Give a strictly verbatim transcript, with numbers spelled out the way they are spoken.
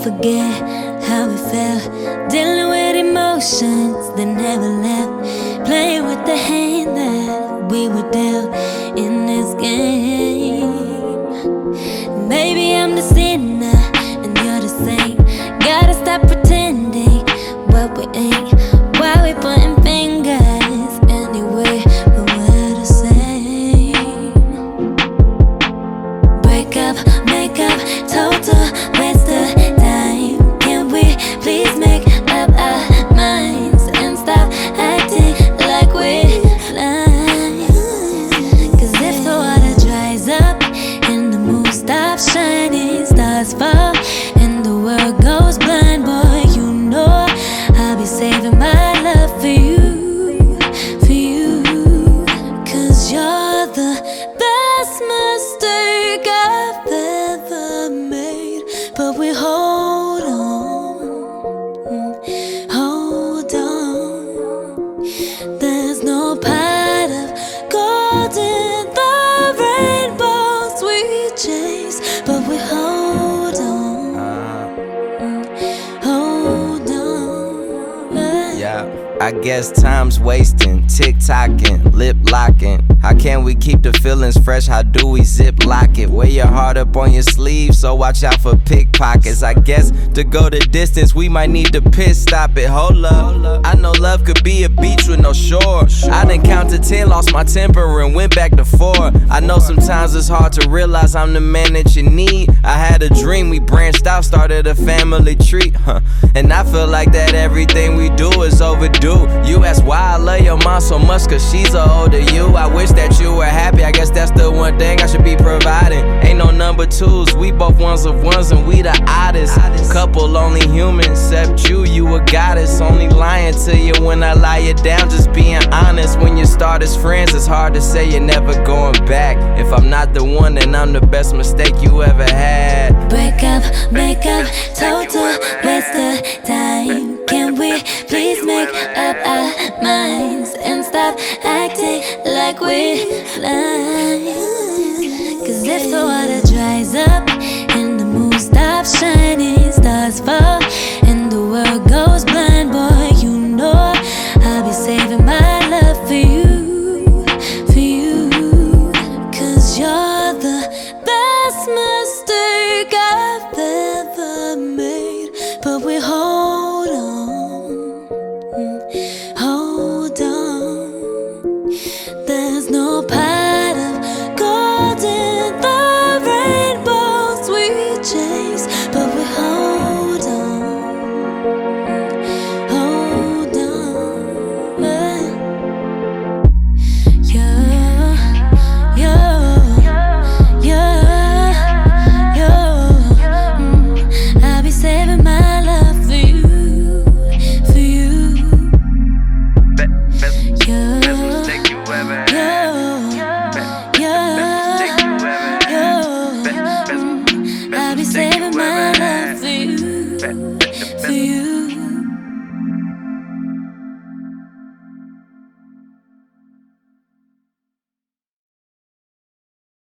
forget how we felt, dealing with emotions that never left, playing with the hand that we were dealt in this game. Maybe I'm the sinner and you're the saint. Gotta stop pretending what we ain't. Why we pointing fingers anyway when we're the same? Break up, make up, total waste of time. Can we please make up our minds and stop acting like we're blind? Cause if the water dries up and the moon stops shining, stars fall and the world goes blind, boy, you know I'll be saving my love for you, for you. Cause you're the best mistake I've ever made. But we hold on, hold on. There's no pot of gold in the rainbows we chase. But we hold on, hold on. Yeah, I guess time's wasting, tick-tocking, lip-locking. How can we keep the feelings fresh? How do we zip-lock it? Wear your heart up on your sleeve, so watch out for pickpockets. I guess to go the distance, we might need to pit stop it. Hold up, I know love could be a beach with no shore. I done counted ten, lost my temper and went back to four. I know sometimes it's hard to realize I'm the man that you need. I had a dream, we branched out, started a family tree, huh? And I feel like that everything we do is overdue. You ask why I love your mom so much, cause she's a older you. I wish that you were happy, I guess that's the one thing I should be providing. Ain't no number twos, we both ones of ones and we the oddest couple, only human except you, you a goddess. Only lying to you when I lie you down, just being honest. When you start as friends, it's hard to say you're never going back. If I'm not the one, then I'm the best mistake you ever had. Break up, make up, total waste of time. Can we please make up our minds and stop acting like we're blind? Cause if the water dries up and the moon stops shining, stars fall and the world goes blind, boy, you know I'll be saving my love for you, for you. Cause you're the best mistake I've ever made. But we hold on, hold on. There's no pot of gold in the rainbows we chase. But we hold on, hold on. Yeah, yeah, yeah, yeah. Mm, I'll be saving my love for you, for you. Best, Yeah, best mistake you ever had. yeah, yeah, yeah. Best, best, best I'll be mistake saving you my ever love had. for you.